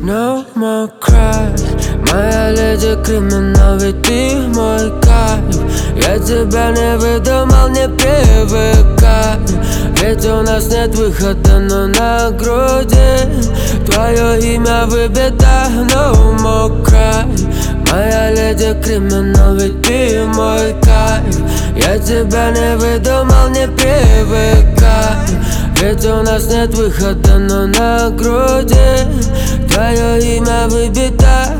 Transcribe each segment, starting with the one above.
No more cry, моя леди криминал, ведь ты мой кайф. Я тебя не выдумал, не привыкай, ведь у нас нет выхода, но на груди твое имя выбито. No more cry, моя леди криминал, ведь ты мой кайф. Я тебя не выдумал, не привыкай, ведь у нас нет выхода, но на груди твое имя выбито.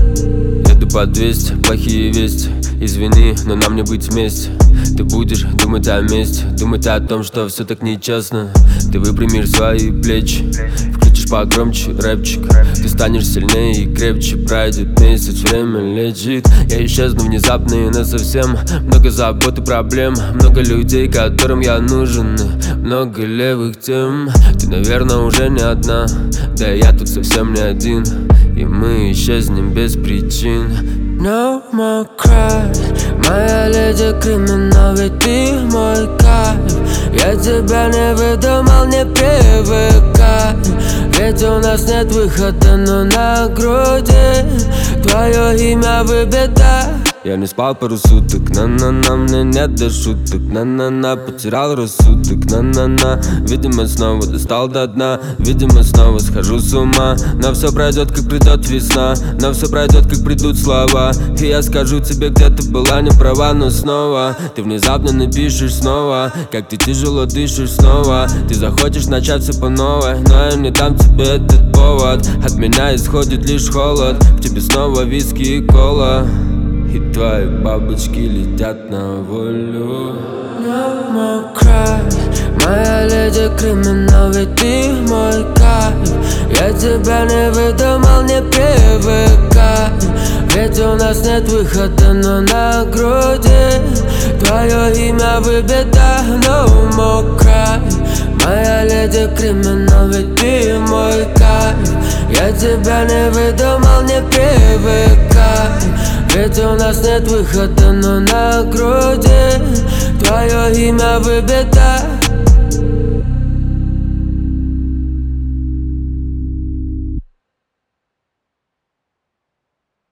Еду по 200, плохие вести. Извини, но нам не быть вместе. Ты будешь думать о месте, думать о том, что все так нечестно. Ты выпрямишь свои плечи, включишь погромче рэпчик. Ты станешь сильнее и крепче, пройдет месяц, время лечит. Я исчезну внезапно и насовсем. Много забот и проблем, много людей, которым я нужен, много левых тем. Ты, наверное, уже не одна, да я тут совсем не один, и мы исчезнем без причин. No more cry, моя леди криминал, ведь ты мой кайф. Я тебя не выдумал, не привыкай, ведь у нас нет выхода, но на груди твое имя выбито. Я не спал пару суток, на-на-на, мне нет до шуток, на-на-на, потерял рассудок, на-на-на. Видимо, снова достал до дна, видимо, снова схожу с ума. Но все пройдет, как придет весна, но все пройдет, как придут слова. И я скажу тебе, где ты была не права, но снова ты внезапно напишешь снова, как ты тяжело дышишь снова. Ты захочешь начать все по новой, но я не дам тебе этот повод. От меня исходит лишь холод, в тебе снова виски и кола, и твои бабочки летят на волю. No more cry, моя леди криминал, ведь ты мой кайф. Я тебя не выдумал, не привыкай, ведь у нас нет выхода, но на груди твое имя выбито. No more cry, моя леди криминал, ведь ты мой кайф. Я тебя не выдумал, не привыкай, ведь у нас нет выхода, но на груди твое имя выбито.